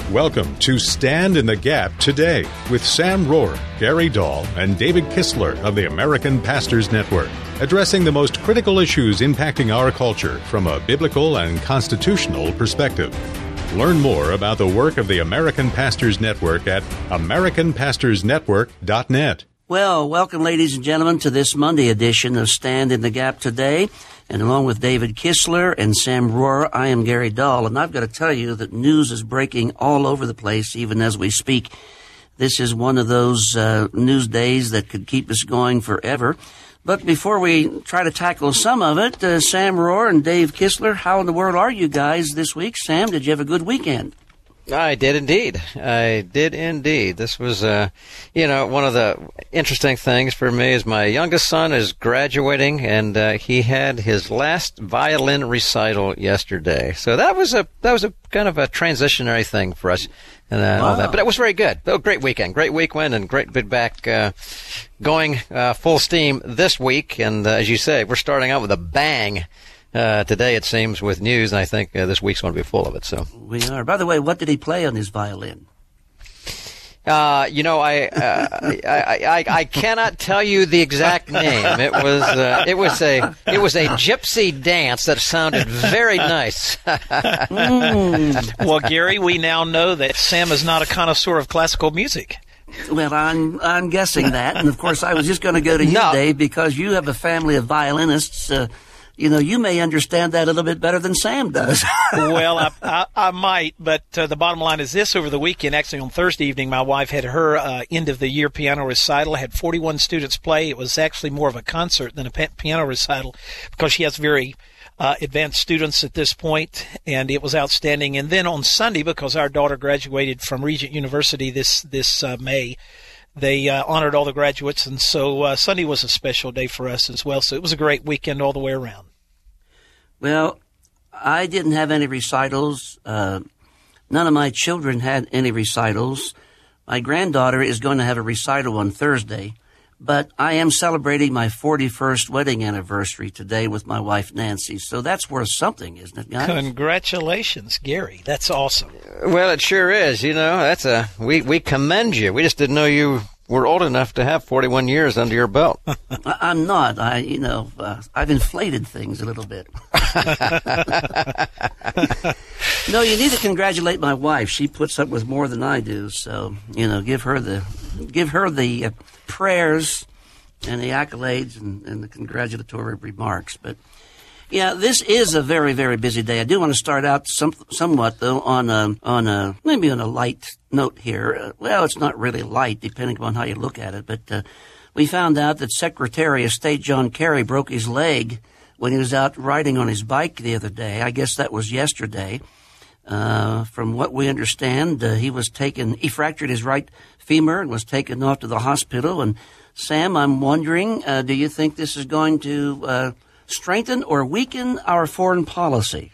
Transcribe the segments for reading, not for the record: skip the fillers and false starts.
Welcome to Stand in the Gap Today with Sam Rohr, Gary Dahl, and David Kistler of the American Pastors Network, addressing the most critical issues impacting our culture from a biblical and constitutional perspective. Learn more about the work of the American Pastors Network at americanpastorsnetwork.net. Well, welcome, ladies and gentlemen, to this Monday edition of Stand in the Gap Today. And along with David Kistler and Sam Rohr, I am Gary Dahl. And I've got to tell you that news is breaking all over the place, even as we speak. This is one of those news days that could keep us going forever. But before we try to tackle some of it, Sam Rohr and Dave Kistler, how in the world are you guys this week? Sam, did you have a good weekend? I did indeed. This was, one of the interesting things for me is my youngest son is graduating, and he had his last violin recital yesterday. So that was a kind of a transitionary thing for us, and all that. But it was very good. Oh, great weekend, and great bit back going full steam this week. And as you say, we're starting out with a bang. Today, it seems, with news, and I think this week's going to be full of it. So we are. By the way, what did he play on his violin? I cannot tell you the exact name. It was a gypsy dance that sounded very nice. Well, Gary, we now know that Sam is not a connoisseur of classical music. Well, I'm guessing that, and of course, I was just going to go to you, Dave, because you have a family of violinists. You may understand that a little bit better than Sam does. Well, I might, but the bottom line is this. Over the weekend, actually on Thursday evening, my wife had her end-of-the-year piano recital. Had 41 students play. It was actually more of a concert than a piano recital because she has very advanced students at this point, and it was outstanding. And then on Sunday, because our daughter graduated from Regent University this May, they honored all the graduates, and so Sunday was a special day for us as well. So it was a great weekend all the way around. Well, I didn't have any recitals. None of my children had any recitals. My granddaughter is going to have a recital on Thursday, but I am celebrating my 41st wedding anniversary today with my wife, Nancy. So that's worth something, isn't it, guys? Congratulations, Gary. That's awesome. Well, it sure is. We commend you. We just didn't know you were old enough to have 41 years under your belt. I'm not. I've inflated things a little bit. No, you need to congratulate my wife. She puts up with more than I do. So, give her the prayers and the accolades and the congratulatory remarks. But yeah, this is a very, very busy day. I do want to start out somewhat though on a light note here. Well, it's not really light, depending upon how you look at it. But we found out that Secretary of State John Kerry broke his leg when he was out riding on his bike the other day. I guess that was yesterday. From what we understand, he fractured his right femur and was taken off to the hospital. And Sam, I'm wondering, do you think this is going to strengthen or weaken our foreign policy?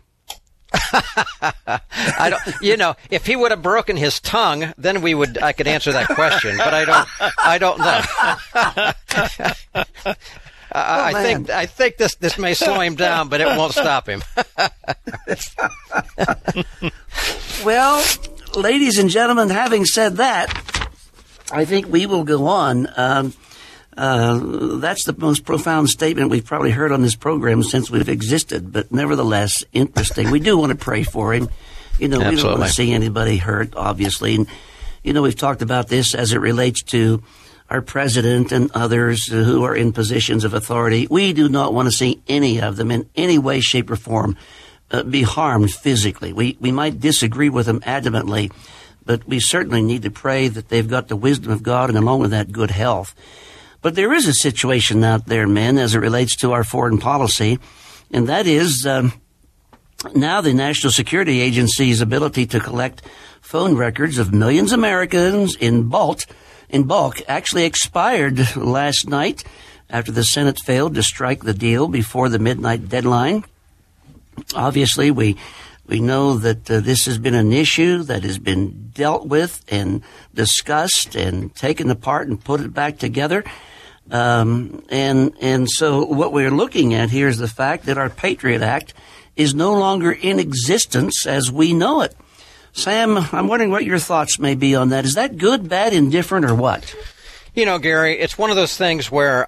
I don't. If he would have broken his tongue, then I could answer that question. But I don't know. I think this may slow him down, but it won't stop him. Well, ladies and gentlemen, having said that, I think we will go on. That's the most profound statement we've probably heard on this program since we've existed, but nevertheless, interesting. We do want to pray for him. We don't want to see anybody hurt, obviously. And, we've talked about this as it relates to our president and others who are in positions of authority. We do not want to see any of them in any way, shape, or form be harmed physically. We might disagree with them adamantly, but we certainly need to pray that they've got the wisdom of God and along with that good health. But there is a situation out there, men, as it relates to our foreign policy, and that is now the National Security Agency's ability to collect phone records of millions of Americans in bulk actually expired last night after the Senate failed to strike the deal before the midnight deadline. Obviously, we know that this has been an issue that has been dealt with and discussed and taken apart and put it back together. And so what we're looking at here is the fact that our Patriot Act is no longer in existence as we know it. Sam, I'm wondering what your thoughts may be on that. Is that good, bad, indifferent, or what? You know, Gary, it's one of those things where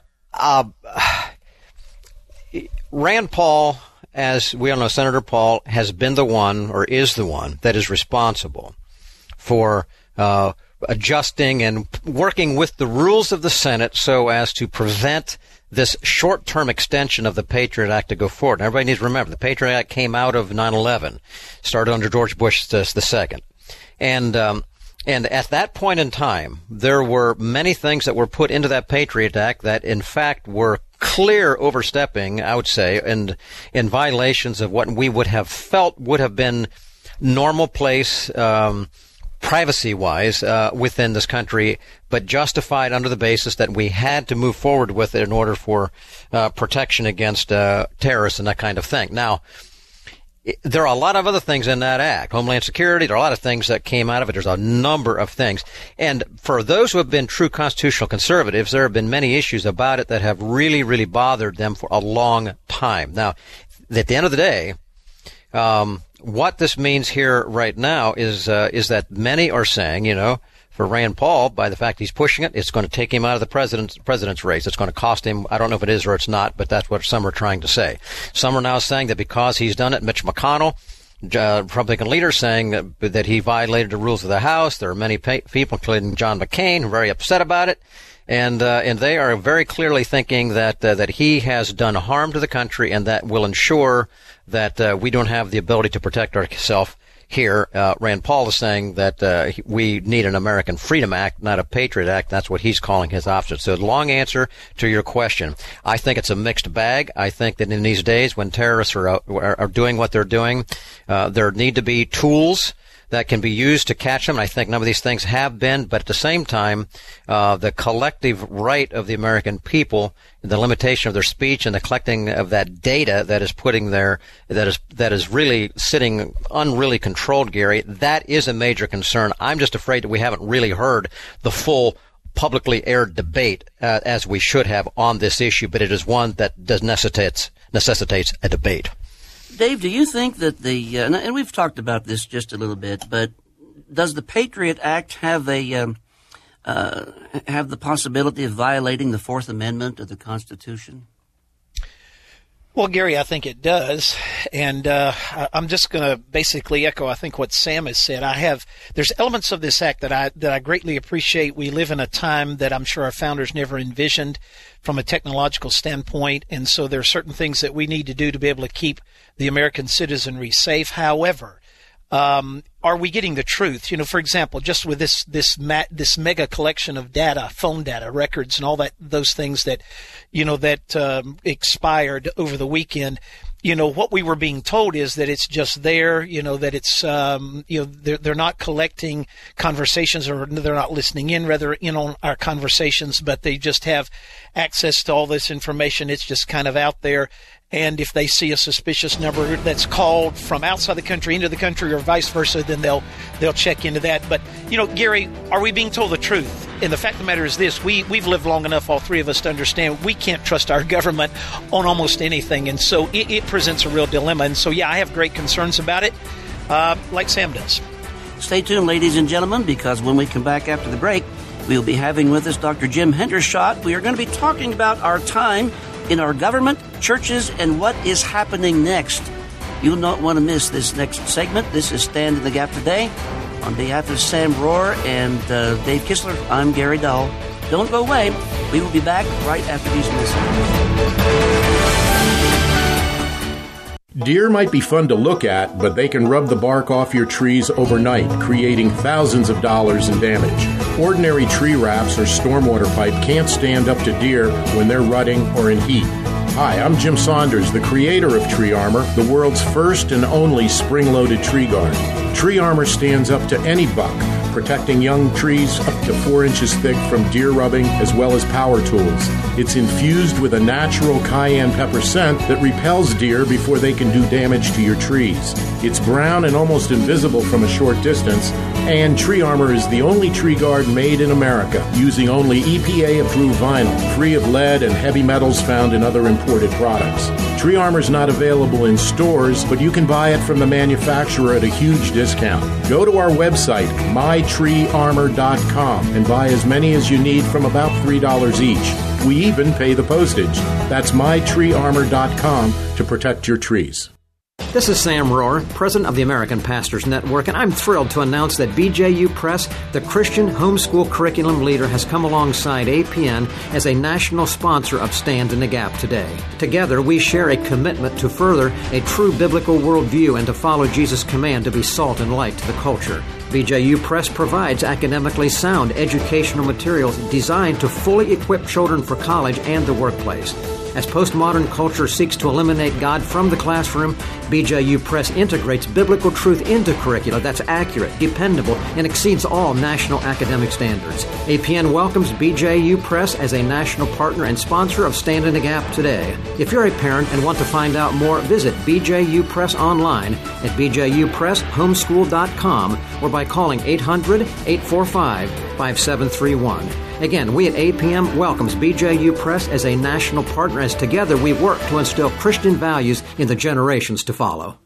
Rand Paul, as we all know, Senator Paul, has been the one, or is the one, that is responsible for adjusting and working with the rules of the Senate so as to prevent this short-term extension of the Patriot Act to go forward. And everybody needs to remember, the Patriot Act came out of 9/11, started under George Bush the second. And at that point in time, there were many things that were put into that Patriot Act that, in fact, were clear overstepping, I would say, and in violations of what we would have felt would have been normal place, privacy-wise, within this country, but justified under the basis that we had to move forward with it in order for protection against terrorists and that kind of thing. Now, there are a lot of other things in that act. Homeland Security, there are a lot of things that came out of it. There's a number of things. And for those who have been true constitutional conservatives, there have been many issues about it that have really, really bothered them for a long time. Now, at the end of the day, what this means here right now is that many are saying, you know, for Rand Paul, by the fact he's pushing it, it's going to take him out of the president's race. It's going to cost him. I don't know if it is or it's not, but that's what some are trying to say. Some are now saying that because he's done it, Mitch McConnell, Republican leader, saying that he violated the rules of the House. There are many people, including John McCain, who are very upset about it. And they are very clearly thinking that he has done harm to the country, and that will ensure that we don't have the ability to protect ourselves here. Rand Paul is saying that we need an American Freedom Act, not a Patriot Act. That's what he's calling his option. So the long answer to your question, I think it's a mixed bag. I think that in these days when terrorists are doing what they're doing, there need to be tools that can be used to catch them. I think none of these things have been, but at the same time, the collective right of the American people, the limitation of their speech and the collecting of that data that is putting there, that is really sitting unreally controlled, Gary, that is a major concern. I'm just afraid that we haven't really heard the full publicly aired debate as we should have on this issue, but it is one that necessitates a debate. Dave, do you think that and we've talked about this just a little bit, but does the Patriot Act have the possibility of violating the Fourth Amendment of the Constitution? Well, Gary, I think it does, and I'm just going to basically echo, I think, what Sam has said. There's elements of this act that I greatly appreciate. We live in a time that I'm sure our founders never envisioned from a technological standpoint, and so there are certain things that we need to do to be able to keep the American citizenry safe. However, are we getting the truth? You know, for example, just with this mega collection of data, phone data, records, and all those things that, you know, that expired over the weekend. You know, what we were being told is that it's just there, you know, that it's, you know, they're not collecting conversations, or they're not listening in on our conversations, but they just have access to all this information. It's just kind of out there. And if they see a suspicious number that's called from outside the country into the country, or vice versa, then they'll check into that. But, you know, Gary, are we being told the truth? And the fact of the matter is this: we've lived long enough, all three of us, to understand we can't trust our government on almost anything. And so it presents a real dilemma. And so, yeah, I have great concerns about it, like Sam does. Stay tuned, ladies and gentlemen, because when we come back after the break, we'll be having with us Dr. Jim Hendershot. We are going to be talking about our time in our government, churches, and what is happening next. You'll not want to miss this next segment. This is Stand in the Gap Today. On behalf of Sam Rohrer and Dave Kistler, I'm Gary Dahl. Don't go away. We will be back right after these messages. Deer might be fun to look at, but they can rub the bark off your trees overnight, creating thousands of dollars in damage. Ordinary tree wraps or stormwater pipe can't stand up to deer when they're rutting or in heat. Hi, I'm Jim Saunders, the creator of Tree Armor, the world's first and only spring-loaded tree guard. Tree Armor stands up to any buck, protecting young trees up to 4 inches thick from deer rubbing as well as power tools. It's infused with a natural cayenne pepper scent that repels deer before they can do damage to your trees. It's brown and almost invisible from a short distance, and Tree Armor is the only tree guard made in America, using only EPA-approved vinyl, free of lead and heavy metals found in other imported products. Tree Armor is not available in stores, but you can buy it from the manufacturer at a huge discount. Go to our website, mytreearmor.com, and buy as many as you need from about $3 each. We even pay the postage. That's mytreearmor.com to protect your trees. This is Sam Rohr, president of the American Pastors Network, and I'm thrilled to announce that BJU Press, the Christian homeschool curriculum leader, has come alongside APN as a national sponsor of Stand in the Gap today. Together, we share a commitment to further a true biblical worldview and to follow Jesus' command to be salt and light to the culture. BJU Press provides academically sound educational materials designed to fully equip children for college and the workplace. As postmodern culture seeks to eliminate God from the classroom, BJU Press integrates biblical truth into curricula that's accurate, dependable, and exceeds all national academic standards. APN welcomes BJU Press as a national partner and sponsor of Stand in the Gap today. If you're a parent and want to find out more, visit BJU Press online at bjupresshomeschool.com or by calling 800-845-5731. Again, we at APM welcomes BJU Press as a national partner as together we work to instill Christian values in the generations to follow.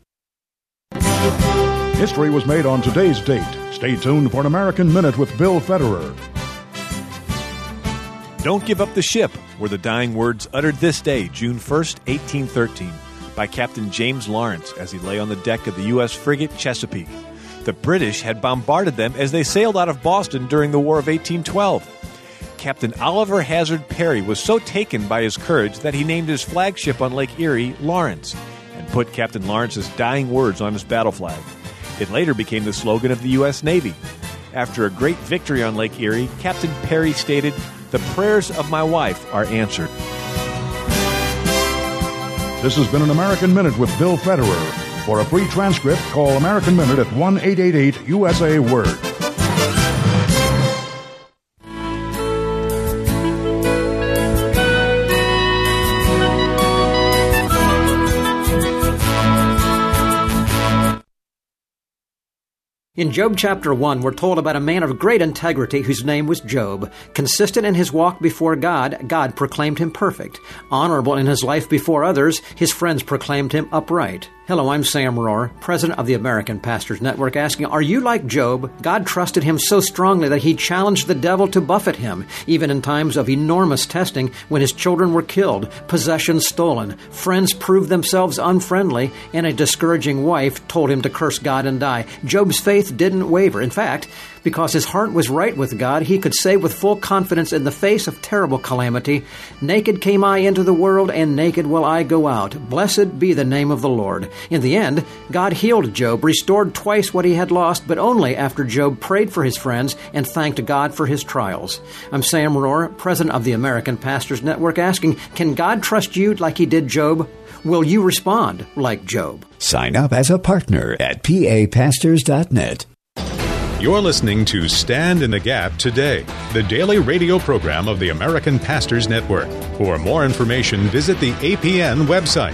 History was made on today's date. Stay tuned for an American Minute with Bill Federer. Don't Give Up the Ship were the dying words uttered this day, June 1st, 1813, by Captain James Lawrence as he lay on the deck of the U.S. frigate Chesapeake. The British had bombarded them as they sailed out of Boston during the War of 1812. Captain Oliver Hazard Perry was so taken by his courage that he named his flagship on Lake Erie Lawrence and put Captain Lawrence's dying words on his battle flag. It later became the slogan of the U.S. Navy. After a great victory on Lake Erie, Captain Perry stated, "The prayers of my wife are answered." This has been an American Minute with Bill Federer. For a free transcript, call American Minute at 1-888-USA-WORD. In Job chapter 1, we're told about a man of great integrity whose name was Job. Consistent in his walk before God, God proclaimed him perfect. Honorable in his life before others, his friends proclaimed him upright. Hello, I'm Sam Rohr, president of the American Pastors Network, asking, are you like Job? God trusted him so strongly that he challenged the devil to buffet him, even in times of enormous testing when his children were killed, possessions stolen, friends proved themselves unfriendly, and a discouraging wife told him to curse God and die. Job's faith didn't waver. In fact, because his heart was right with God, he could say with full confidence in the face of terrible calamity, "Naked came I into the world, and naked will I go out. Blessed be the name of the Lord." In the end, God healed Job, restored twice what he had lost, but only after Job prayed for his friends and thanked God for his trials. I'm Sam Rohr, president of the American Pastors Network, asking, can God trust you like he did Job? Will you respond like Job? Sign up as a partner at papastors.net. You're listening to Stand in the Gap Today, the daily radio program of the American Pastors Network. For more information, visit the APN website,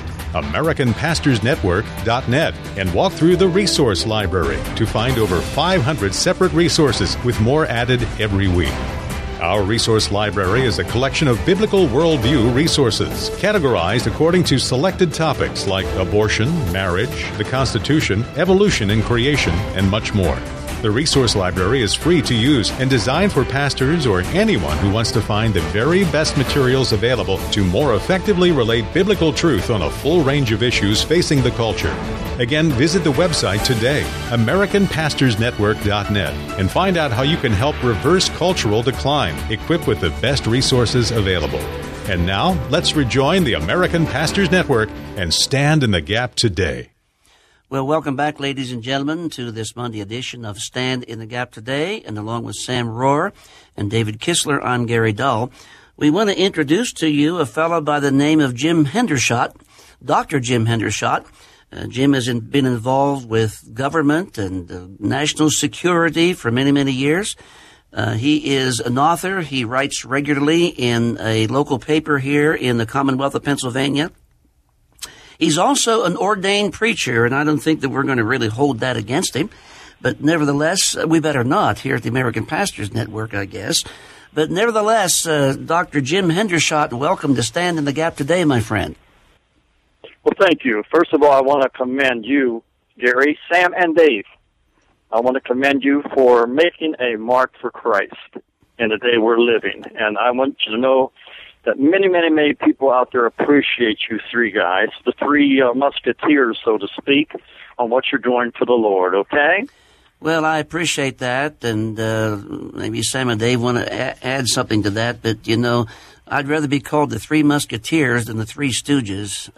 AmericanPastorsNetwork.net, and walk through the resource library to find over 500 separate resources with more added every week. Our resource library is a collection of biblical worldview resources, categorized according to selected topics like abortion, marriage, the Constitution, evolution and creation, and much more. The resource library is free to use and designed for pastors or anyone who wants to find the very best materials available to more effectively relate biblical truth on a full range of issues facing the culture. Again, visit the website today, AmericanPastorsNetwork.net, and find out how you can help reverse cultural decline, equipped with the best resources available. And now, let's rejoin the American Pastors Network and stand in the gap today. Well, welcome back, ladies and gentlemen, to this Monday edition of Stand in the Gap Today. And along with Sam Rohr and David Kistler, I'm Gary Dahl. We want to introduce to you a fellow by the name of Jim Hendershot, Dr. Jim Hendershot. Jim has been involved with government and national security for many, many years. He is an author. He writes regularly in a local paper here in the Commonwealth of Pennsylvania. He's also an ordained preacher, and I don't think that we're going to really hold that against him. But nevertheless, we better not here at the American Pastors Network, I guess. But nevertheless, Dr. Jim Hendershot, welcome to Stand in the Gap today, my friend. Well, thank you. First of all, I want to commend you, Gary, Sam, and Dave. I want to commend you for making a mark for Christ in the day we're living. And I want you to know that many, many, many people out there appreciate you three guys, the three musketeers, so to speak, on what you're doing for the Lord, okay? Well, I appreciate that, and maybe Sam and Dave want to add something to that, but, you know, I'd rather be called the Three Musketeers than the Three Stooges,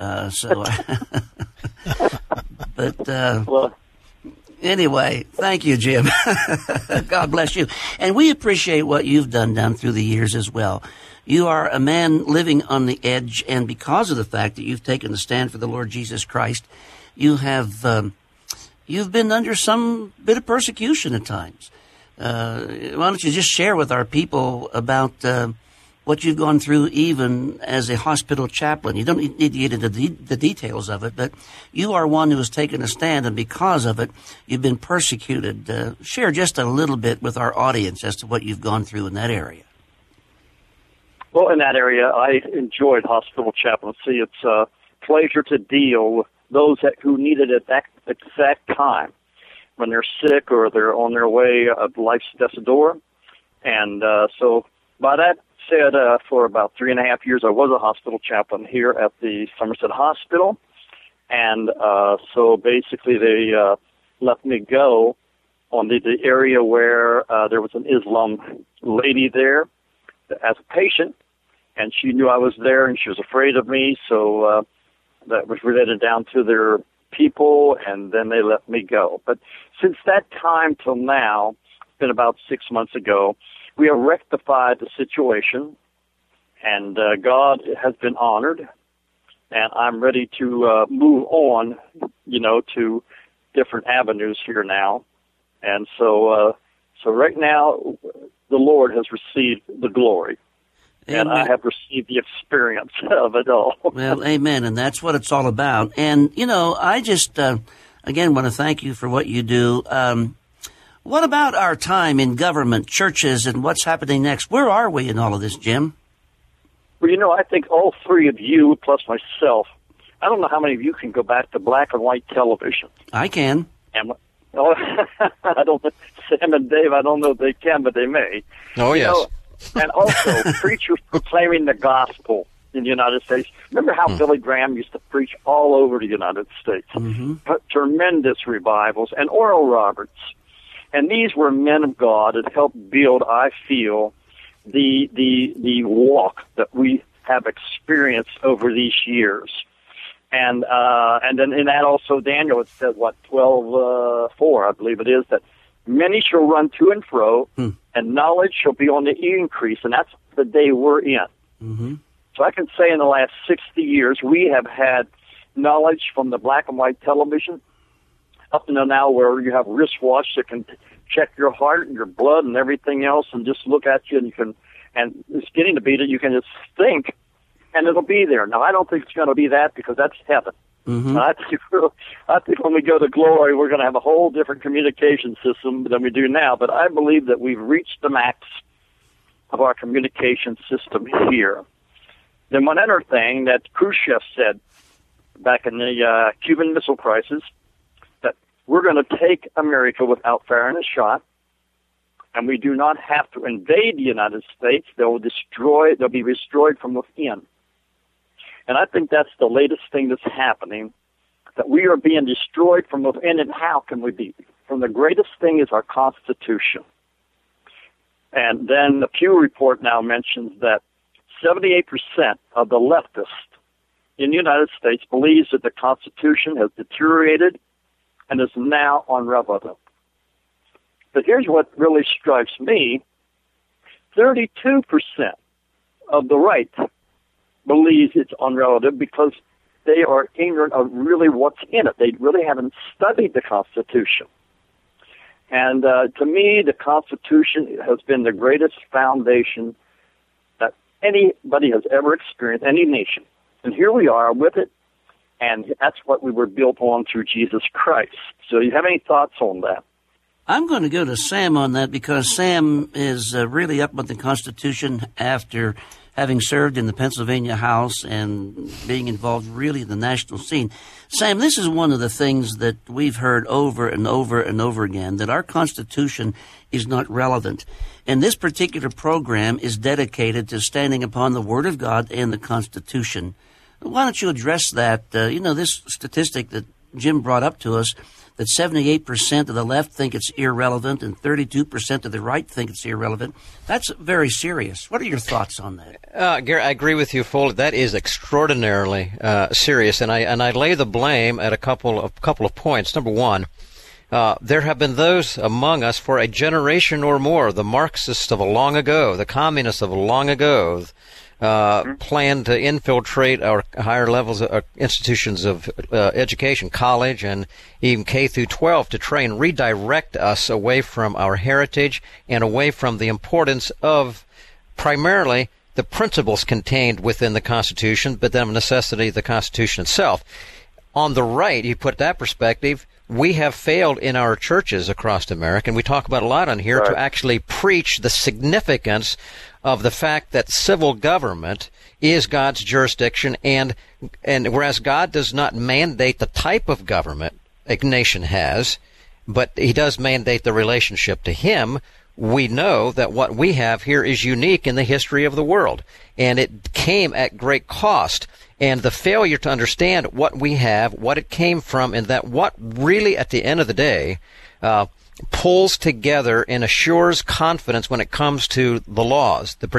Well, anyway, thank you, Jim. God bless you. And we appreciate what you've done down through the years as well. You are a man living on the edge, and because of the fact that you've taken a stand for the Lord Jesus Christ, you have... You've been under some bit of persecution at times. Why don't you just share with our people about what you've gone through even as a hospital chaplain? You don't need to get into the details of it, but you are one who has taken a stand, and because of it, you've been persecuted. Share just a little bit with our audience as to what you've gone through in that area. Well, in that area, I enjoyed hospital chaplaincy. It's a pleasure to deal with those who need it at that exact time when they're sick or they're on their way of life's death's door. And so by that said, for about 3.5 years, I was a hospital chaplain here at the Somerset Hospital. And so basically they let me go on the area where there was an Islam lady there as a patient, and she knew I was there and she was afraid of me, so that was related down to their people, and then they let me go. But since that time till now, it's been about 6 months ago, we have rectified the situation, and God has been honored, and I'm ready to move on, you know, to different avenues here now. And so right now, the Lord has received the glory. Amen. And I have received the experience of it all. Well, amen, and that's what it's all about. And, you know, I just, again, want to thank you for what you do. What about our time in government, churches, and what's happening next? Where are we in all of this, Jim? Well, you know, I think all three of you, plus myself, I don't know how many of you can go back to black and white television. I can. And I don't, Sam and Dave, I don't know if they can, but they may. Oh, yes. You know, and also, preachers proclaiming the gospel in the United States. Remember how Billy Graham used to preach all over the United States? Mm-hmm. Tremendous revivals. And Oral Roberts. And these were men of God that helped build, I feel, the walk that we have experienced over these years. And then in that also, Daniel, it said, 12:4, I believe it is, that many shall run to and fro, and knowledge shall be on the increase, and that's the day we're in. Mm-hmm. So I can say in the last 60 years, we have had knowledge from the black and white television up until now where you have wristwatch that can check your heart and your blood and everything else and just look at you, and you can, and it's getting to be that you can just think, and it'll be there. Now, I don't think it's going to be that because that's heaven. Mm-hmm. I think when we go to glory, we're going to have a whole different communication system than we do now. But I believe that we've reached the max of our communication system here. Then one other thing that Khrushchev said back in the Cuban Missile Crisis, that we're going to take America without firing a shot, and we do not have to invade the United States. They'll be destroyed from within. And I think that's the latest thing that's happening, that we are being destroyed from within. And how can we be? From the greatest thing is our Constitution. And then the Pew Report now mentions that 78% of the leftists in the United States believes that the Constitution has deteriorated and is now unrelative. But here's what really strikes me. 32% of the right believes it's unrelative because they are ignorant of really what's in it. They really haven't studied the Constitution. And to me, the Constitution has been the greatest foundation that anybody has ever experienced, any nation. And here we are with it, And that's what we were built on through Jesus Christ. So you have any thoughts on that? I'm going to go to Sam on that because Sam is really up with the Constitution after having served in the Pennsylvania House and being involved really in the national scene. Sam, this is one of the things that we've heard over and over and over again, that our Constitution is not relevant. And this particular program is dedicated to standing upon the Word of God and the Constitution. Why don't you address that? This statistic that Jim brought up to us, that 78% of the left think it's irrelevant and 32% of the right think it's irrelevant. That's very serious. What are your thoughts on that? Gary, I agree with you fully. That is extraordinarily serious, and I lay the blame at a couple of points. Number one, there have been those among us for a generation or more, the Marxists of a long ago, the communists of a long ago, plan to infiltrate our higher levels of institutions of education, college, and even K through 12 to try and redirect us away from our heritage and away from the importance of primarily the principles contained within the Constitution, but then of necessity the Constitution itself. On the right, you put that perspective, we have failed in our churches across America, and we talk about a lot on here, to actually preach the significance of the fact that civil government is God's jurisdiction, and whereas God does not mandate the type of government a nation has, but he does mandate the relationship to him, we know that what we have here is unique in the history of the world, and it came at great cost. And the failure to understand what we have, what it came from, and that what really, at the end of the day, pulls together and assures confidence when it comes to the laws, the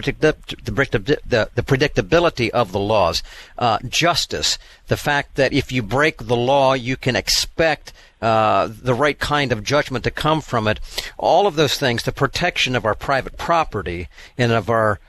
predictability of the laws, justice, the fact that if you break the law, you can expect the right kind of judgment to come from it. All of those things, the protection of our private property and of our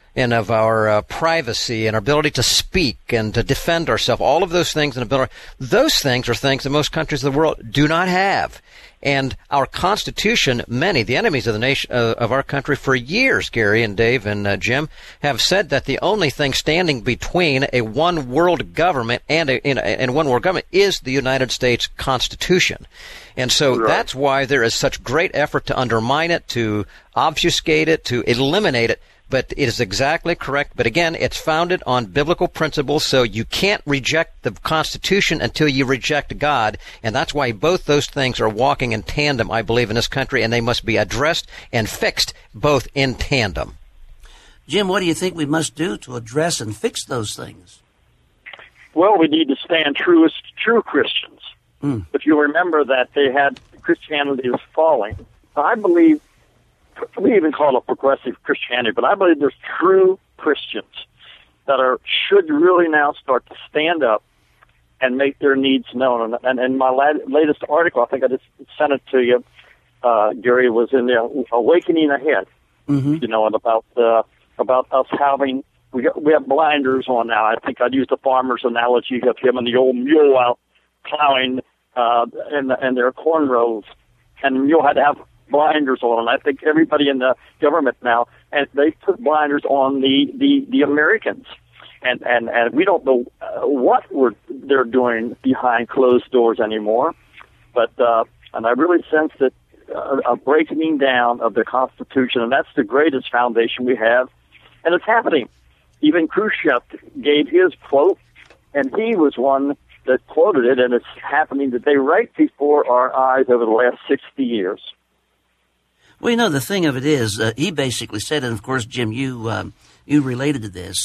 privacy and our ability to speak and to defend ourselves, all of those things, those things are things that most countries of the world do not have. And our Constitution, many, the enemies of the nation, of our country for years, Gary and Dave and Jim, have said that the only thing standing between a one world government and one world government is the United States Constitution. And so that's why there is such great effort to undermine it, to obfuscate it, to eliminate it. But it is exactly correct. But again, it's founded on biblical principles, so you can't reject the Constitution until you reject God. And that's why both those things are walking in tandem, I believe, in this country, and they must be addressed and fixed both in tandem. Jim, what do you think we must do to address and fix those things? Well, we need to stand true as true Christians. If you remember that they had Christianity was falling, I believe, we even call it progressive Christianity, but I believe there's true Christians that should really now start to stand up and make their needs known. And in my latest article, I think I just sent it to you, Gary, was in the Awakening Ahead, and about us having, we have blinders on now. I think I'd use the farmer's analogy of him and the old mule out plowing in their corn rows, and the mule had to have blinders on, and I think everybody in the government now, and they put blinders on the Americans, and we don't know what they're doing behind closed doors anymore, but and I really sense that a breaking down of the Constitution, and that's the greatest foundation we have, and it's happening. Even Khrushchev gave his quote, and he was one that quoted it, and it's happening today right before our eyes over the last 60 years. Well, the thing of it is, he basically said, and of course, Jim, you related to this,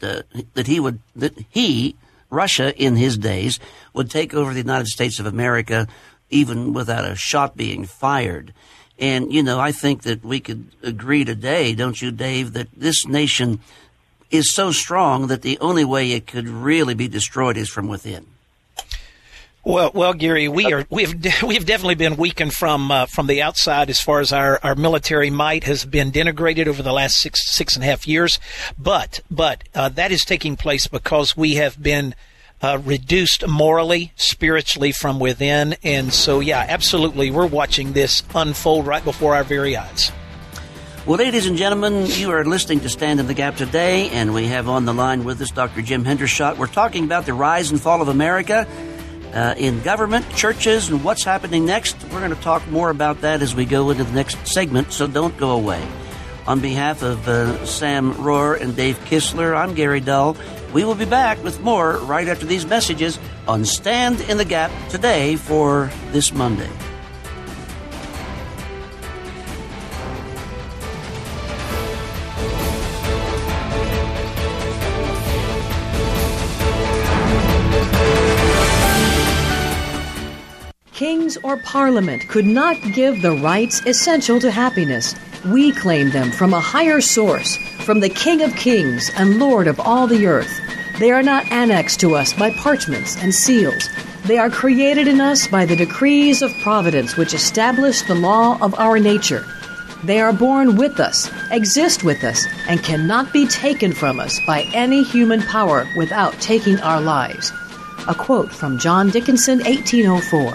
that Russia in his days, would take over the United States of America even without a shot being fired. And, I think that we could agree today, don't you, Dave, that this nation is so strong that the only way it could really be destroyed is from within. Well, Gary, we've definitely been weakened from the outside as far as our military might has been denigrated over the last six and a half years. But that is taking place because we have been reduced morally, spiritually from within. And so, yeah, absolutely, we're watching this unfold right before our very eyes. Well, ladies and gentlemen, you are listening to Stand in the Gap today, and we have on the line with us Dr. Jim Hendershot. We're talking about the rise and fall of America. in government, churches, and what's happening next. We're going to talk more about that as we go into the next segment, so don't go away. On behalf of Sam Rohr and Dave Kistler, I'm Gary Dull. We will be back with more right after these messages on Stand in the Gap today for this Monday. Kings or Parliament could not give the rights essential to happiness. We claim them from a higher source, from the King of Kings and Lord of all the earth. They are not annexed to us by parchments and seals. They are created in us by the decrees of providence which establish the law of our nature. They are born with us, exist with us, and cannot be taken from us by any human power without taking our lives. A quote from John Dickinson, 1804.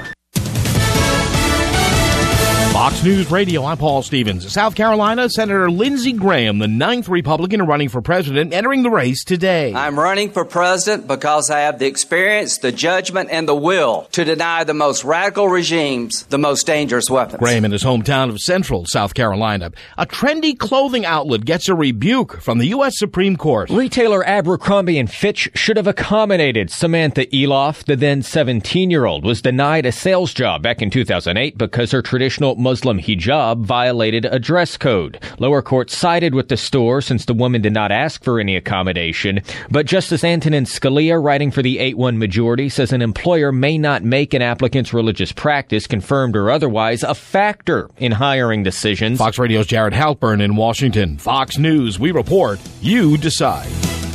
Fox News Radio, I'm Paul Stevens. South Carolina, Senator Lindsey Graham, the 9th Republican running for president, entering the race today. I'm running for president because I have the experience, the judgment, and the will to deny the most radical regimes the most dangerous weapons. Graham in his hometown of Central, South Carolina. A trendy clothing outlet gets a rebuke from the U.S. Supreme Court. Retailer Abercrombie & Fitch should have accommodated Samantha Eloff. The then 17-year-old was denied a sales job back in 2008 because her traditional Muslim hijab violated a dress code. Lower court sided with the store since the woman did not ask for any accommodation. But Justice Antonin Scalia, writing for the 8-1 majority, says an employer may not make an applicant's religious practice, confirmed or otherwise, a factor in hiring decisions. Fox Radio's Jared Halpern in Washington. Fox News, we report, you decide.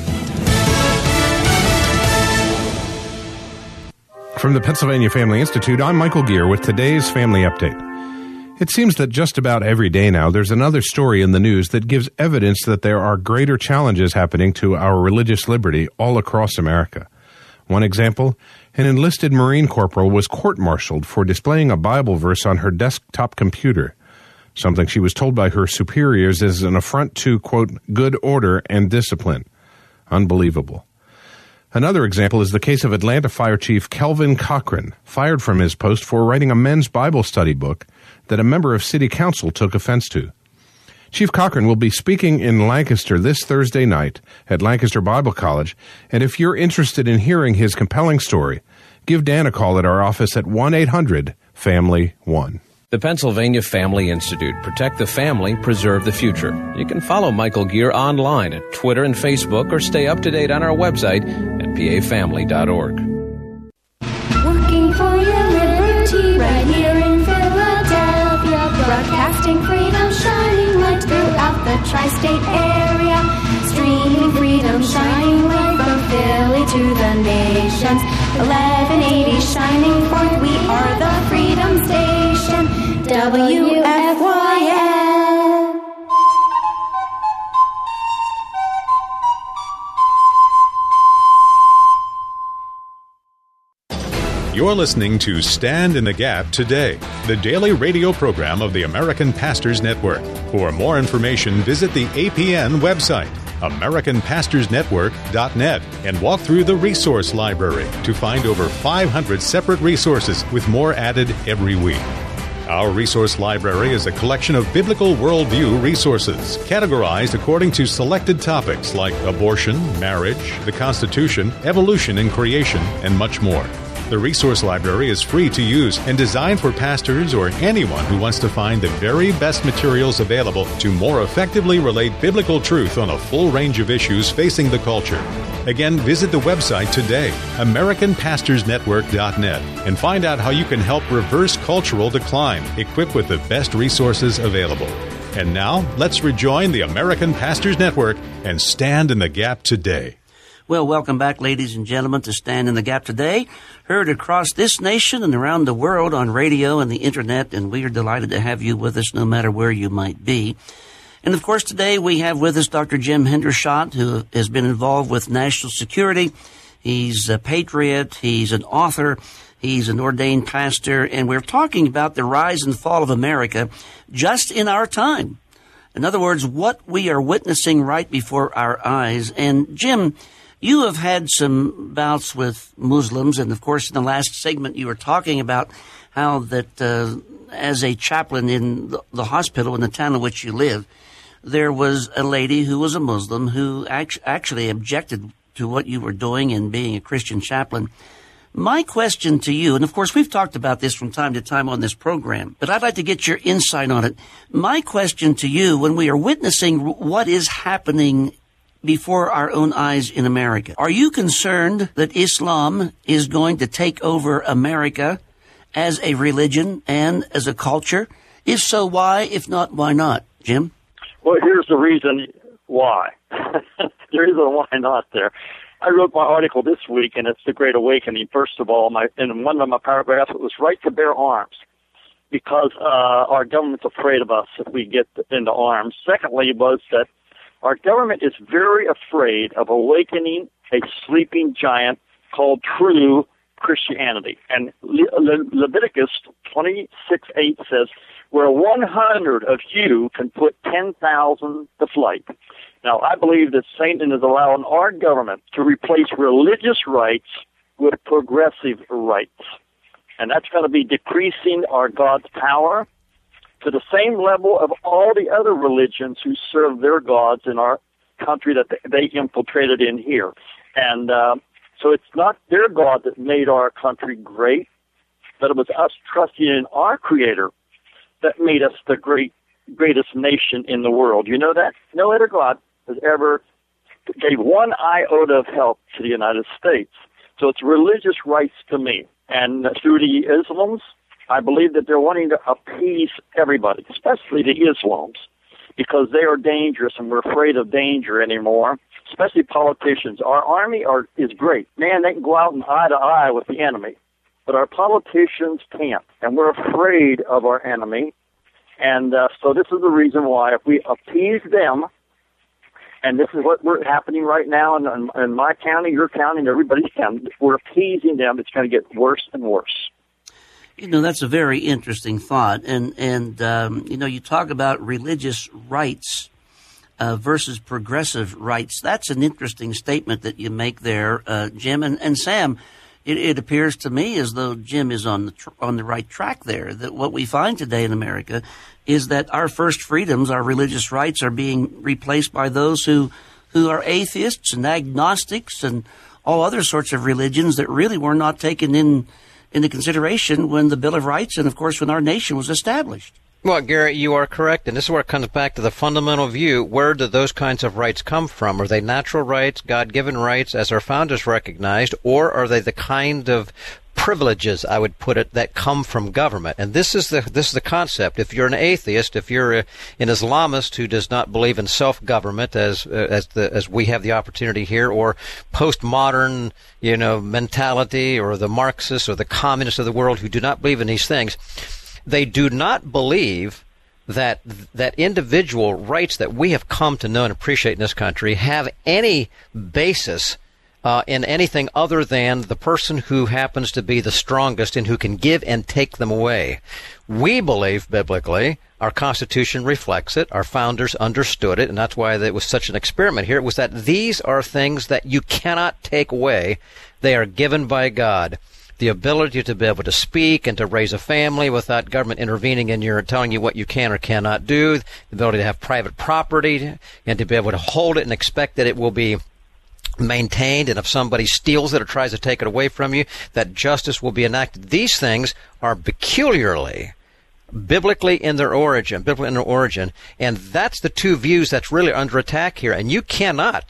From the Pennsylvania Family Institute, I'm Michael Gear with today's Family Update. It seems that just about every day now there's another story in the news that gives evidence that there are greater challenges happening to our religious liberty all across America. One example, an enlisted Marine corporal was court-martialed for displaying a Bible verse on her desktop computer, something she was told by her superiors is an affront to, quote, good order and discipline. Unbelievable. Another example is the case of Atlanta Fire Chief Kelvin Cochran, fired from his post for writing a men's Bible study book that a member of City Council took offense to. Chief Cochran will be speaking in Lancaster this Thursday night at Lancaster Bible College, and if you're interested in hearing his compelling story, give Dan a call at our office at 1-800-FAMILY-1. The Pennsylvania Family Institute. Protect the family, preserve the future. You can follow Michael Gear online at Twitter and Facebook or stay up to date on our website at pafamily.org. Working for your liberty right here in Philadelphia. Broadcasting freedom, shining light throughout the tri-state area. Streaming freedom, shining light from Philly to the nations. 1180 shining forth, we are the Freedom Station. WFYL. You're listening to Stand in the Gap Today, the daily radio program of the American Pastors Network. For more information, visit the APN website, AmericanPastorsNetwork.net, and walk through the resource library to find over 500 separate resources with more added every week. Our resource library is a collection of biblical worldview resources, categorized according to selected topics like abortion, marriage, the Constitution, evolution and creation, and much more. The resource library is free to use and designed for pastors or anyone who wants to find the very best materials available to more effectively relate biblical truth on a full range of issues facing the culture. Again, visit the website today, AmericanPastorsNetwork.net, and find out how you can help reverse cultural decline, equipped with the best resources available. And now, let's rejoin the American Pastors Network and stand in the gap today. Well, welcome back, ladies and gentlemen, to Stand in the Gap Today, heard across this nation and around the world on radio and the Internet, and we are delighted to have you with us no matter where you might be. And, of course, today we have with us Dr. Jim Hendershot, who has been involved with national security. He's a patriot. He's an author. He's an ordained pastor. And we're talking about the rise and fall of America just in our time. In other words, what we are witnessing right before our eyes. And, Jim, You have had some bouts with Muslims, and of course in the last segment you were talking about how that as a chaplain in the hospital in the town in which you live, there was a lady who was a Muslim who actually objected to what you were doing in being a Christian chaplain. My question to you, and of course we've talked about this from time to time on this program, but I'd like to get your insight on it. My question to you, when we are witnessing what is happening before our own eyes in America, are you concerned that Islam is going to take over America as a religion and as a culture? If so, why? If not, why not? Jim? Well, here's the reason why. There is a why not there. I wrote my article this week, and it's the Great Awakening. First of all, in one of my paragraphs, it was right to bear arms, because our government's afraid of us if we get into arms. Secondly, was that our government is very afraid of awakening a sleeping giant called true Christianity. And Leviticus 26:8 says, where 100 of you can put 10,000 to flight. Now, I believe that Satan is allowing our government to replace religious rights with progressive rights. And that's going to be decreasing our God's power to the same level of all the other religions who serve their gods in our country that they infiltrated in here. And so it's not their God that made our country great, but it was us trusting in our Creator that made us the greatest nation in the world. You know that? No other God has ever gave one iota of help to the United States. So it's religious rights to me. And through the Islams, I believe that they're wanting to appease everybody, especially the Islams, because they are dangerous and we're afraid of danger anymore, especially politicians. Our army is great. Man, they can go out and eye to eye with the enemy, but our politicians can't, and we're afraid of our enemy. And so this is the reason why if we appease them, and this is what we're happening right now in my county, your county, and everybody's county, if we're appeasing them, it's going to get worse and worse. You know, that's a very interesting thought. And you know, you talk about religious rights versus progressive rights. That's an interesting statement that you make there, Jim. And Sam, it appears to me as though Jim is on the right track there, that what we find today in America is that our first freedoms, our religious rights, are being replaced by those who are atheists and agnostics and all other sorts of religions that really were not taken into consideration when the Bill of Rights and, of course, when our nation was established. Well, Gary, you are correct, and this is where it comes back to the fundamental view. Where do those kinds of rights come from? Are they natural rights, God-given rights, as our founders recognized, or are they the kind of privileges, I would put it, that come from government? And this is the concept. If you're an atheist, if you're an Islamist who does not believe in self-government as we have the opportunity here, or postmodern, mentality, or the Marxists or the communists of the world who do not believe in these things, they do not believe that individual rights that we have come to know and appreciate in this country have any basis in anything other than the person who happens to be the strongest and who can give and take them away. We believe biblically, our Constitution reflects it, our founders understood it, and that's why it was such an experiment here. It was that these are things that you cannot take away. They are given by God. The ability to be able to speak and to raise a family without government intervening in your telling you what you can or cannot do, the ability to have private property and to be able to hold it and expect that it will be maintained, and if somebody steals it or tries to take it away from you, that justice will be enacted. These things are peculiarly biblically in their origin, and that's the two views that's really under attack here. And you cannot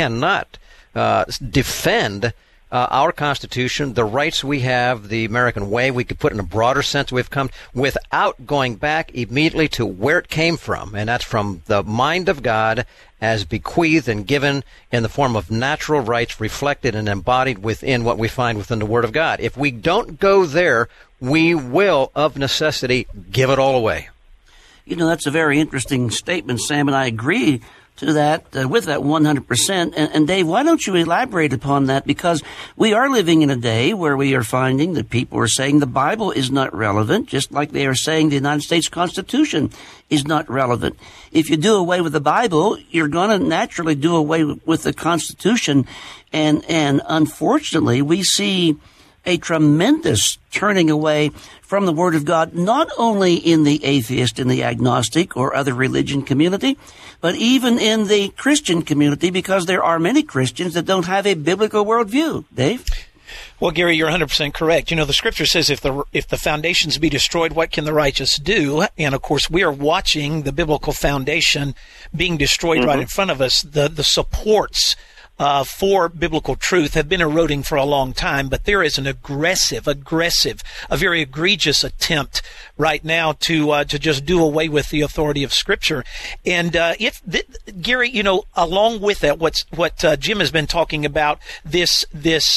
defend our Constitution, the rights we have, the American way, we could put in a broader sense we've come, without going back immediately to where it came from, and that's from the mind of God as bequeathed and given in the form of natural rights reflected and embodied within what we find within the Word of God. If we don't go there, we will, of necessity, give it all away. That's a very interesting statement, Sam, and I agree to that, with that 100%. And Dave, why don't you elaborate upon that? Because we are living in a day where we are finding that people are saying the Bible is not relevant, just like they are saying the United States Constitution is not relevant. If you do away with the Bible, you're going to naturally do away with the Constitution. And unfortunately, we see a tremendous turning away from the Word of God, not only in the atheist and the agnostic or other religion community, but even in the Christian community, because there are many Christians that don't have a biblical worldview. Dave? Well, Gary, you're 100% correct. You know, the Scripture says if the foundations be destroyed, what can the righteous do? And, of course, we are watching the biblical foundation being destroyed right in front of us. The supports for biblical truth have been eroding for a long time, but there is an aggressive, a very egregious attempt right now to just do away with the authority of Scripture. And Gary, you know, along with that, what Jim has been talking about, this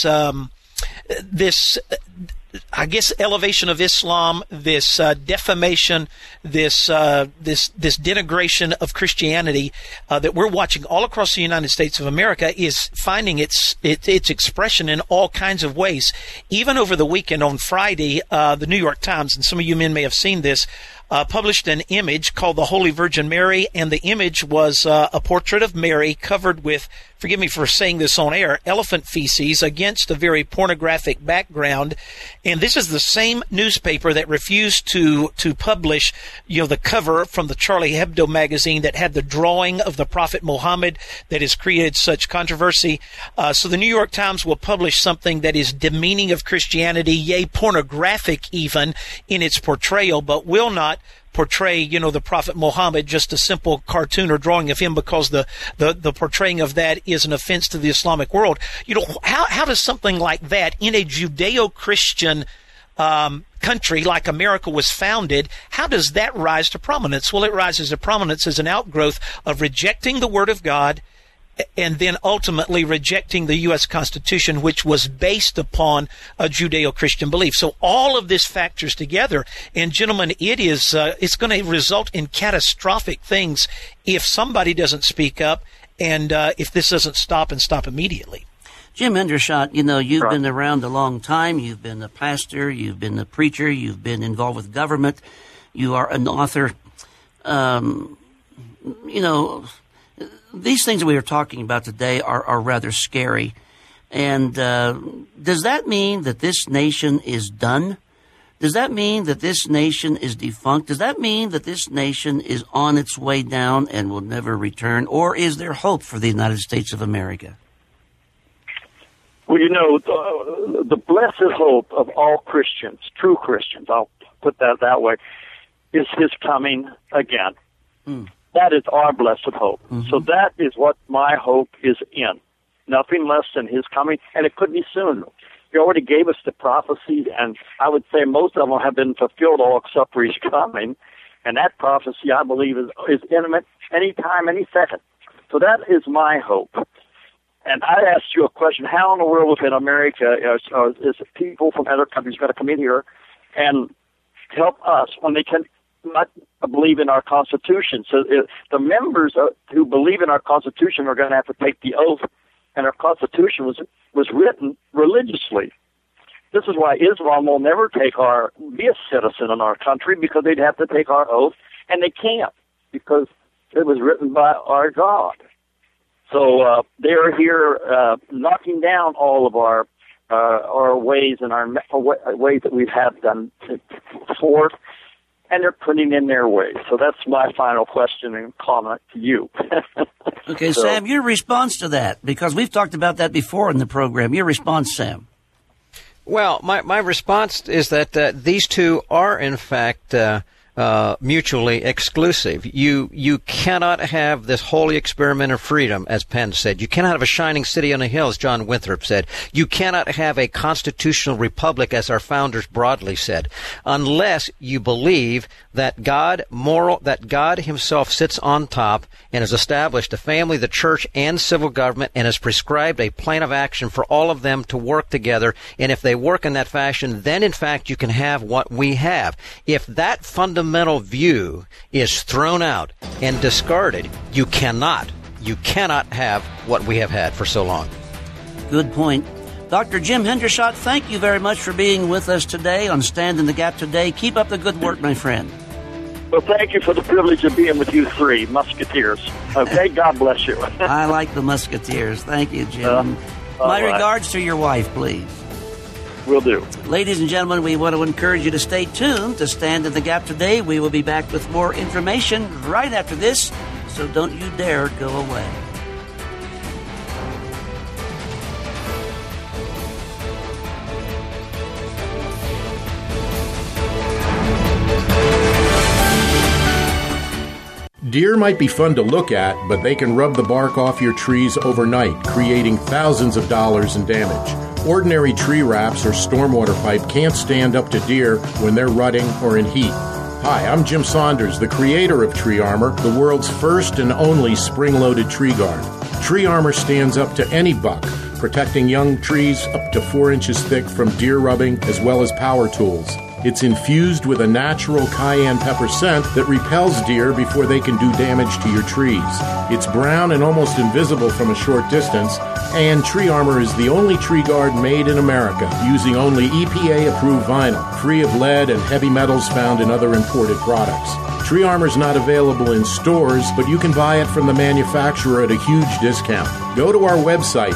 I guess elevation of Islam, this defamation, this denigration of Christianity that we're watching all across the United States of America is finding its expression in all kinds of ways. Even over the weekend on Friday, the New York Times, and some of you men may have seen this, published an image called the Holy Virgin Mary, and the image was a portrait of Mary covered with, forgive me for saying this on air, elephant feces against a very pornographic background. And this is the same newspaper that refused to publish, you know, the cover from the Charlie Hebdo magazine that had the drawing of the Prophet Muhammad that has created such controversy. So the New York Times will publish something that is demeaning of Christianity, yea, pornographic even in its portrayal, but will not portray, you know, the Prophet Muhammad, just a simple cartoon or drawing of him, because the portraying of that is an offense to the Islamic world. You know, how does something like that in a Judeo-Christian country like America was founded, how does that rise to prominence? Well, it rises to prominence as an outgrowth of rejecting the Word of God and then ultimately rejecting the U.S. Constitution, which was based upon a Judeo-Christian belief. So all of this factors together, and gentlemen, it's going to result in catastrophic things if somebody doesn't speak up, and if this doesn't stop immediately. Jim Hendershot, you know, you've been around a long time. You've been a pastor. You've been a preacher. You've been involved with government. You are an author. You know, these things that we are talking about today are rather scary. And does that mean that this nation is done? Does that mean that this nation is defunct? Does that mean that this nation is on its way down and will never return? Or is there hope for the United States of America? Well, you know, the blessed hope of all Christians, true Christians, I'll put that way, is His coming again. That is our blessed hope. So that is what my hope is in. Nothing less than His coming, and it could be soon. He already gave us the prophecies, and I would say most of them have been fulfilled, all except for His coming. And that prophecy, I believe, is imminent any time, any second. So that is my hope. And I asked you a question: how in the world within America is people from other countries going to come in here and help us when they can not believe in our Constitution? So the members who believe in our Constitution are going to have to take the oath, and our Constitution was written religiously. This is why Islam will never be a citizen in our country, because they'd have to take our oath, and they can't, because it was written by our God. So they're here knocking down all of our ways and our ways that we've had done before, and they're putting in their ways. So that's my final question and comment to you. Okay, so, Sam, your response to that, because we've talked about that before in the program. Your response, Sam. Well, my response is that these two are, in fact, mutually exclusive. You cannot have this holy experiment of freedom, as Penn said. You cannot have a shining city on a hill, as John Winthrop said. You cannot have a constitutional republic, as our founders broadly said, unless you believe that God Himself sits on top and has established a family, the church, and civil government, and has prescribed a plan of action for all of them to work together. And if they work in that fashion, then in fact you can have what we have. If that fundamental view is thrown out and discarded, you cannot you cannot have what we have had for so long. Good point. Dr. Jim Hendershot, thank you very much for being with us today on Stand in the Gap today. Keep up the good work, my friend. Well, thank you for the privilege of being with you three Musketeers. Okay, God bless you. I like the Musketeers. Thank you, Jim. My regards to your wife, please. Will do. Ladies and gentlemen, we want to encourage you to stay tuned to Stand in the Gap today. We will be back with more information right after this, so don't you dare go away. Deer might be fun to look at, but they can rub the bark off your trees overnight, creating thousands of dollars in damage. Ordinary tree wraps or stormwater pipe can't stand up to deer when they're rutting or in heat. Hi, I'm Jim Saunders, the creator of Tree Armor, the world's first and only spring-loaded tree guard. Tree Armor stands up to any buck, protecting young trees up to 4 inches thick from deer rubbing as well as power tools. It's infused with a natural cayenne pepper scent that repels deer before they can do damage to your trees. It's brown and almost invisible from a short distance, and Tree Armor is the only tree guard made in America, using only EPA-approved vinyl, free of lead and heavy metals found in other imported products. Tree Armor is not available in stores, but you can buy it from the manufacturer at a huge discount. Go to our website,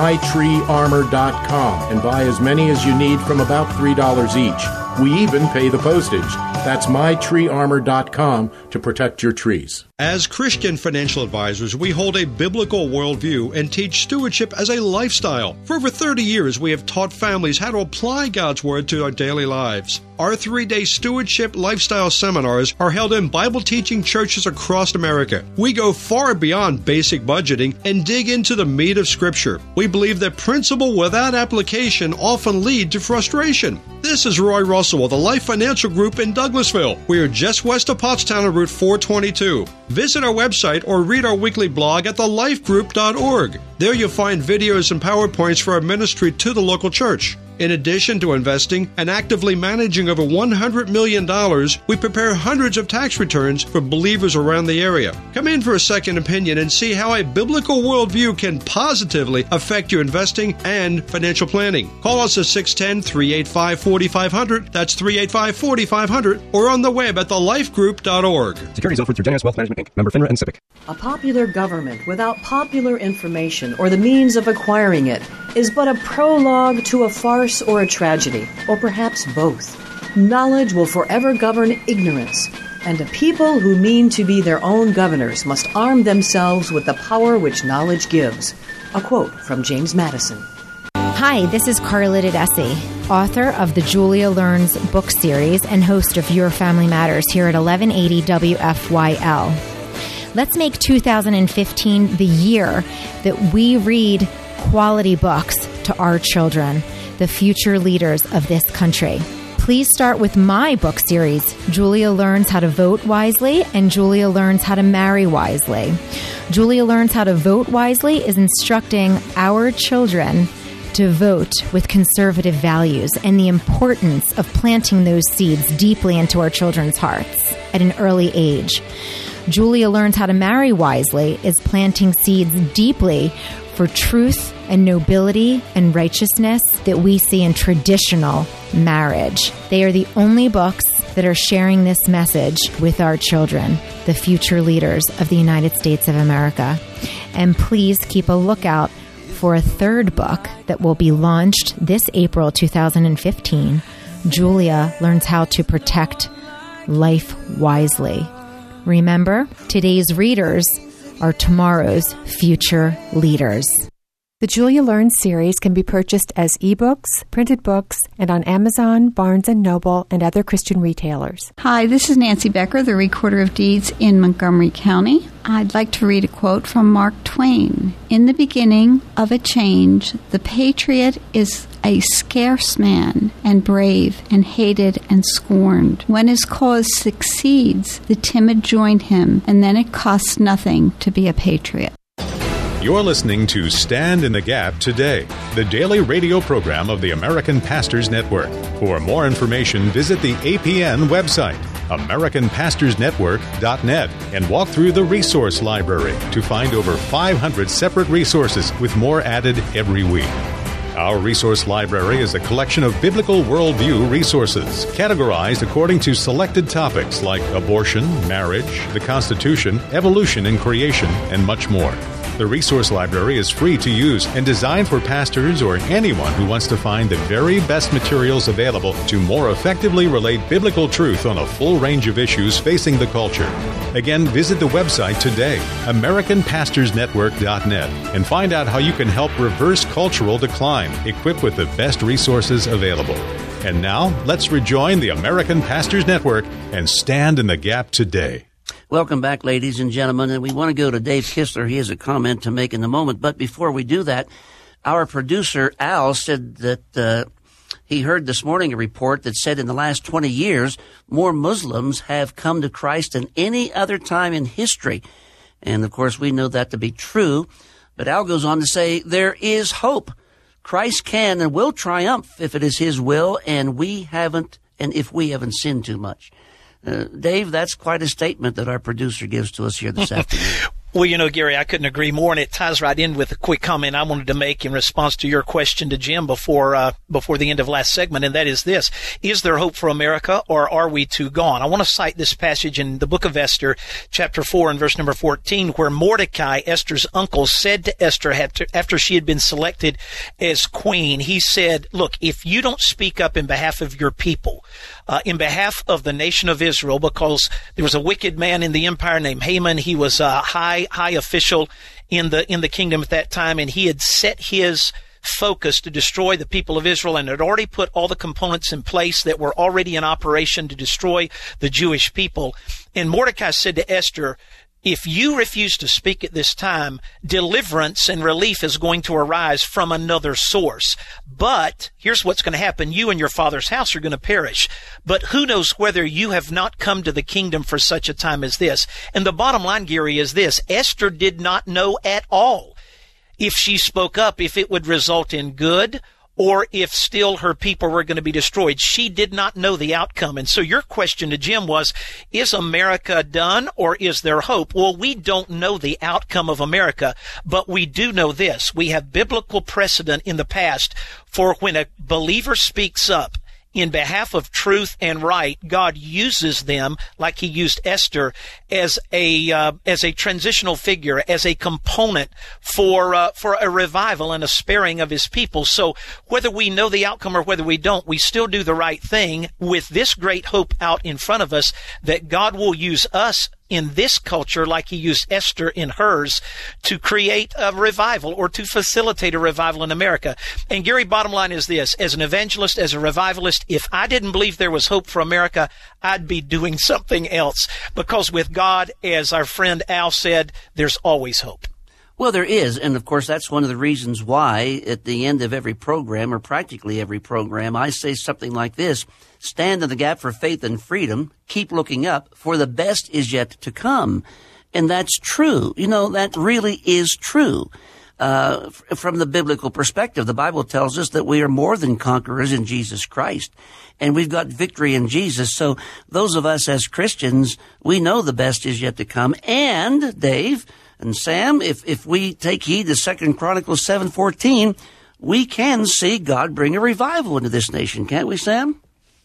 mytreearmor.com, and buy as many as you need from about $3 each. We even pay the postage. That's mytreearmor.com to protect your trees. As Christian financial advisors, we hold a biblical worldview and teach stewardship as a lifestyle. For over 30 years, we have taught families how to apply God's Word to our daily lives. Our 3-day stewardship lifestyle seminars are held in Bible-teaching churches across America. We go far beyond basic budgeting and dig into the meat of Scripture. We believe that principle without application often lead to frustration. This is Roy Russell of the Life Financial Group in Douglasville. We are just west of Pottstown on Route 422. Visit our website or read our weekly blog at thelifegroup.org. There you'll find videos and PowerPoints for our ministry to the local church. In addition to investing and actively managing over $100 million, we prepare hundreds of tax returns for believers around the area. Come in for a second opinion and see how a biblical worldview can positively affect your investing and financial planning. Call us at 610-385-4500. That's 385-4500, or on the web at thelifegroup.org. Securities offered through Janice Wealth Management, Inc., member FINRA and SIPC. A popular government without popular information or the means of acquiring it is but a prologue to a farce or a tragedy, or perhaps both. Knowledge will forever govern ignorance, and a people who mean to be their own governors must arm themselves with the power which knowledge gives. A quote from James Madison. Hi, this is Carla Didesi, author of the Julia Learns book series and host of Your Family Matters here at 1180 WFYL. Let's make 2015 the year that we read quality books to our children, the future leaders of this country. Please start with my book series, Julia Learns How to Vote Wisely and Julia Learns How to Marry Wisely. Julia Learns How to Vote Wisely is instructing our children to vote with conservative values and the importance of planting those seeds deeply into our children's hearts at an early age. Julia Learns How to Marry Wisely is planting seeds deeply for truth and nobility and righteousness that we see in traditional marriage. They are the only books that are sharing this message with our children, the future leaders of the United States of America. And please keep a lookout for a third book that will be launched this April 2015. Julia Learns How to Protect Life Wisely. Remember, today's readers are tomorrow's future leaders. The Julia Learns series can be purchased as ebooks, printed books, and on Amazon, Barnes & Noble, and other Christian retailers. Hi, this is Nancy Becker, the Recorder of Deeds in Montgomery County. I'd like to read a quote from Mark Twain. In the beginning of a change, the patriot is a scarce man, and brave, and hated, and scorned. When his cause succeeds, the timid join him, and then it costs nothing to be a patriot. You're listening to Stand in the Gap Today, the daily radio program of the American Pastors Network. For more information, visit the APN website, AmericanPastorsNetwork.net and walk through the resource library to find over 500 separate resources with more added every week. Our resource library is a collection of biblical worldview resources, categorized according to selected topics like abortion, marriage, the Constitution, evolution and creation, and much more. The resource library is free to use and designed for pastors or anyone who wants to find the very best materials available to more effectively relate biblical truth on a full range of issues facing the culture. Again, visit the website today, AmericanPastorsNetwork.net, and find out how you can help reverse cultural decline, equipped with the best resources available. And now, let's rejoin the American Pastors Network and stand in the gap today. Welcome back, ladies and gentlemen, and we want to go to Dave Kistler. He has a comment to make in a moment, but before we do that, our producer, Al, said that he heard this morning a report that said in the last 20 years, more Muslims have come to Christ than any other time in history. And, of course, we know that to be true, but Al goes on to say there is hope. Christ can and will triumph if it is his will, and if we haven't sinned too much. Dave, that's quite a statement that our producer gives to us here this afternoon. Well, Gary, I couldn't agree more, and it ties right in with a quick comment I wanted to make in response to your question to Jim before the end of last segment, and that is this. Is there hope for America, or are we too gone? I want to cite this passage in the book of Esther, chapter 4 and verse number 14, where Mordecai, Esther's uncle, said to Esther after she had been selected as queen, he said, look, if you don't speak up in behalf of your people, in behalf of the nation of Israel, because there was a wicked man in the empire named Haman. He was a high official in the kingdom at that time, and he had set his focus to destroy the people of Israel and had already put all the components in place that were already in operation to destroy the Jewish people. And Mordecai said to Esther, if you refuse to speak at this time, deliverance and relief is going to arise from another source. But here's what's going to happen. You and your father's house are going to perish. But who knows whether you have not come to the kingdom for such a time as this? And the bottom line, Gary, is this. Esther did not know at all if she spoke up, if it would result in good, or if still her people were going to be destroyed. She did not know the outcome. And so your question to Jim was, is America done or is there hope? Well, we don't know the outcome of America, but we do know this. We have biblical precedent in the past for when a believer speaks up in behalf of truth and right, God uses them, like he used Esther, as a transitional figure, as a component for a revival and a sparing of his people. So whether we know the outcome or whether we don't, we still do the right thing with this great hope out in front of us that God will use us in this culture, like he used Esther in hers, to create a revival or to facilitate a revival in America. And Gary, bottom line is this. As an evangelist, as a revivalist, if I didn't believe there was hope for America, I'd be doing something else. Because with God, as our friend Al said, there's always hope. Well, there is, and of course that's one of the reasons why at the end of every program, or practically every program, I say something like this: stand in the gap for faith and freedom, keep looking up, for the best is yet to come. And that's true. That really is true. From the biblical perspective, the Bible tells us that we are more than conquerors in Jesus Christ, and we've got victory in Jesus. So those of us as Christians, we know the best is yet to come. And Dave and Sam, if we take heed to 2 Chronicles 7:14, we can see God bring a revival into this nation, can't we, Sam?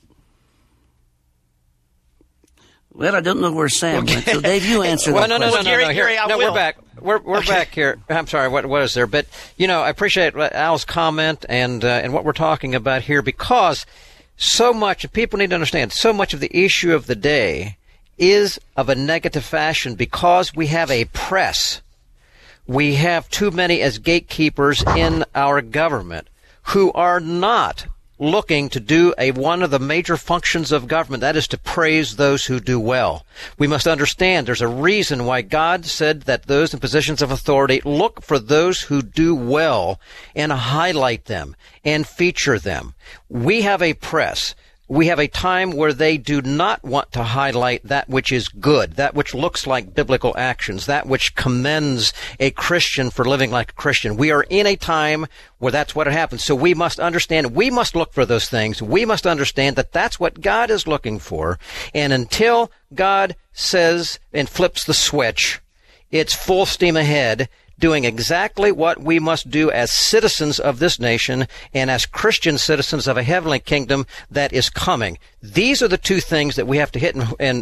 Well, I don't know where Sam went. So, Dave, you answer that question. No, we're back. We're back here. I'm sorry. What is there? But I appreciate Al's comment and what we're talking about here, because so much people need to understand. So much of the issue of the day is of a negative fashion because we have a press. We have too many as gatekeepers in our government who are not looking to do one of the major functions of government, that is to praise those who do well. We must understand there's a reason why God said that those in positions of authority look for those who do well and highlight them and feature them. We have a press. We have a time where they do not want to highlight that which is good, that which looks like biblical actions, that which commends a Christian for living like a Christian. We are in a time where that's what happens. So we must understand, we must look for those things. We must understand that that's what God is looking for. And until God says and flips the switch, it's full steam ahead, doing exactly what we must do as citizens of this nation and as Christian citizens of a heavenly kingdom that is coming. These are the two things that we have to hit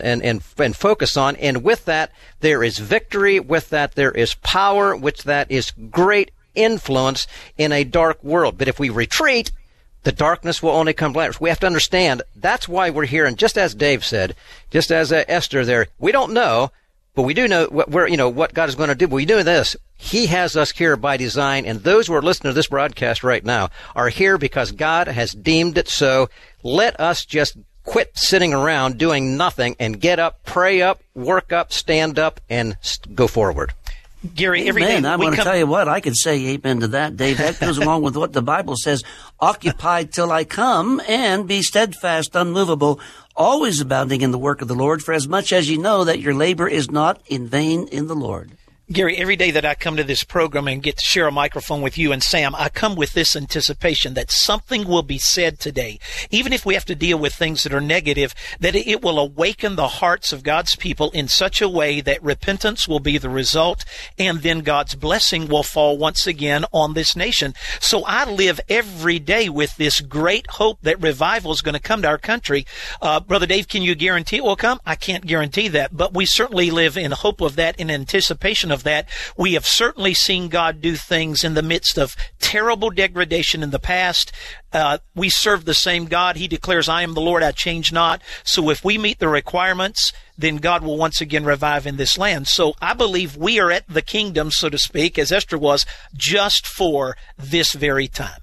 and focus on. And with that, there is victory. With that, there is power. With that is great influence in a dark world. But if we retreat, the darkness will only come later. We have to understand that's why we're here. And just as Dave said, just as Esther there, we don't know, but we do know what God is going to do. But we do this. He has us here by design, and those who are listening to this broadcast right now are here because God has deemed it so. Let us just quit sitting around doing nothing and get up, pray up, work up, stand up, and go forward. Gary, every day I'm going to tell you what, I can say amen to that, Dave. That goes along with what the Bible says, occupied till I come, and be steadfast, unmovable, always abounding in the work of the Lord, for as much as ye know that your labor is not in vain in the Lord. Gary, every day that I come to this program and get to share a microphone with you and Sam, I come with this anticipation that something will be said today, even if we have to deal with things that are negative, that it will awaken the hearts of God's people in such a way that repentance will be the result, and then God's blessing will fall once again on this nation. So I live every day with this great hope that revival is going to come to our country. Brother Dave, can you guarantee it will come? I can't guarantee that, but we certainly live in hope of that, in anticipation of that. We have certainly seen God do things in the midst of terrible degradation in the past. We serve the same God. He declares, I am the Lord, I change not. So if we meet the requirements, then God will once again revive in this land. So I believe we are at the kingdom, so to speak, as Esther was, just for this very time.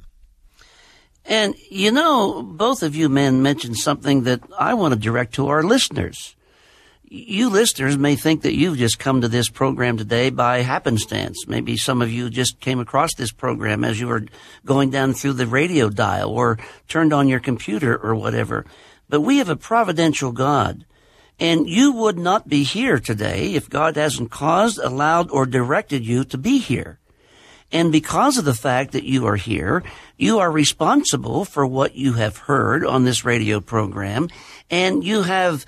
And, both of you men mentioned something that I want to direct to our listeners. You listeners may think that you've just come to this program today by happenstance. Maybe some of you just came across this program as you were going down through the radio dial or turned on your computer or whatever. But we have a providential God. And you would not be here today if God hasn't caused, allowed, or directed you to be here. And because of the fact that you are here, you are responsible for what you have heard on this radio program, and you have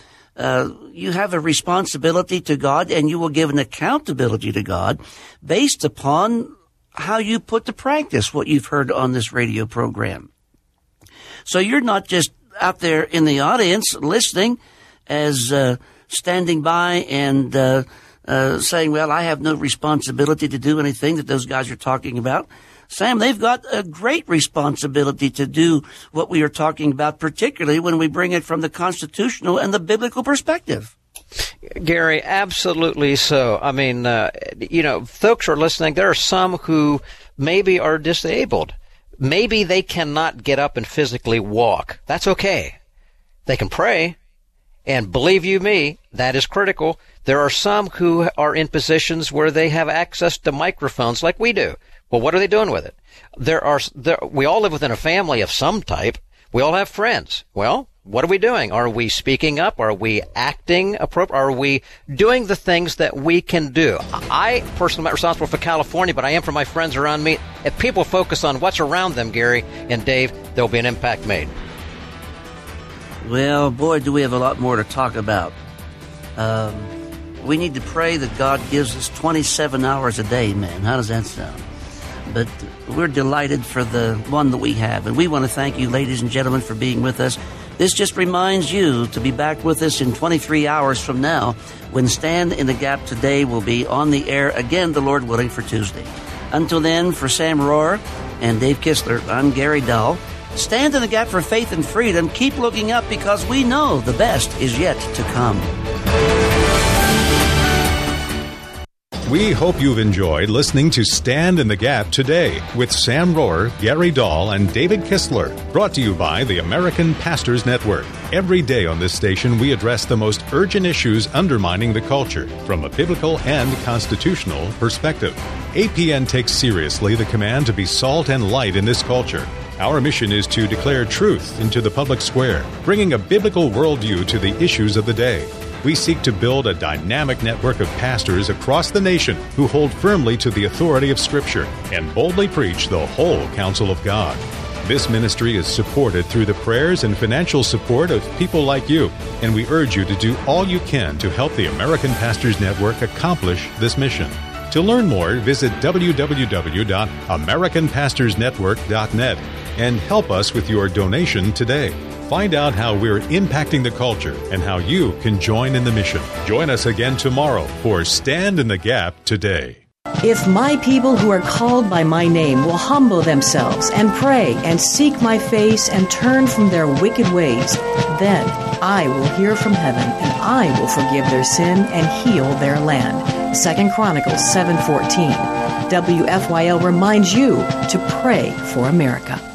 a responsibility to God, and you will give an accountability to God based upon how you put to practice what you've heard on this radio program. So you're not just out there in the audience listening as standing by and saying, well, I have no responsibility to do anything that those guys are talking about. Sam, they've got a great responsibility to do what we are talking about, particularly when we bring it from the constitutional and the biblical perspective. Gary, absolutely so. I mean, folks are listening. There are some who maybe are disabled. Maybe they cannot get up and physically walk. That's okay. They can pray. And believe you me, that is critical. There are some who are in positions where they have access to microphones like we do. Well, what are they doing with it? We all live within a family of some type. We all have friends. Well, what are we doing? Are we speaking up? Are we acting appropriate? Are we doing the things that we can do? I personally am not responsible for California, but I am for my friends around me. If people focus on what's around them, Gary and Dave, there will be an impact made. Well, boy, do we have a lot more to talk about. We need to pray that God gives us 27 hours a day, man. How does that sound? But we're delighted for the one that we have. And we want to thank you, ladies and gentlemen, for being with us. This just reminds you to be back with us in 23 hours from now when Stand in the Gap Today will be on the air again, the Lord willing, for Tuesday. Until then, for Sam Rohrer and Dave Kistler, I'm Gary Dahl. Stand in the gap for faith and freedom. Keep looking up because we know the best is yet to come. We hope you've enjoyed listening to Stand in the Gap Today with Sam Rohrer, Gary Dahl, and David Kistler, brought to you by the American Pastors Network. Every day on this station, we address the most urgent issues undermining the culture from a biblical and constitutional perspective. APN takes seriously the command to be salt and light in this culture. Our mission is to declare truth into the public square, bringing a biblical worldview to the issues of the day. We seek to build a dynamic network of pastors across the nation who hold firmly to the authority of Scripture and boldly preach the whole counsel of God. This ministry is supported through the prayers and financial support of people like you, and we urge you to do all you can to help the American Pastors Network accomplish this mission. To learn more, visit www.americanpastorsnetwork.net and help us with your donation today. Find out how we're impacting the culture and how you can join in the mission. Join us again tomorrow for Stand in the Gap Today. If my people who are called by my name will humble themselves and pray and seek my face and turn from their wicked ways, then I will hear from heaven and I will forgive their sin and heal their land. 2 Chronicles 7:14. WFYL reminds you to pray for America.